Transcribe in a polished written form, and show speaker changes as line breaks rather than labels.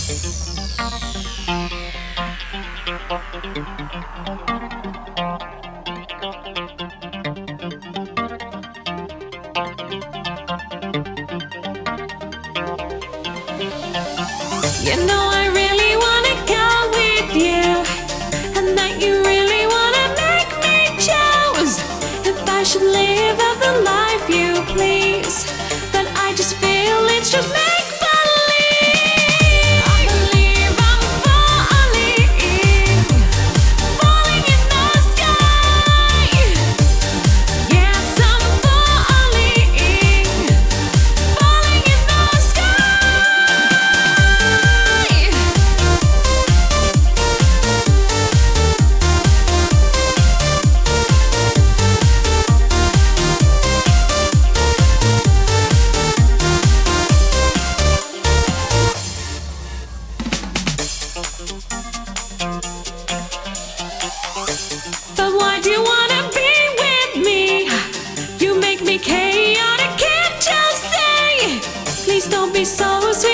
You know I really wanna go with you, and that you really wanna make me choose. If I should live out the life you please, then I just feel it's just make believe. I believe I'm falling in the sky. Yes, I'm falling in the sky. But why do you wanna be with me? You make me chaotic, can't you see? Please don't be so sweet.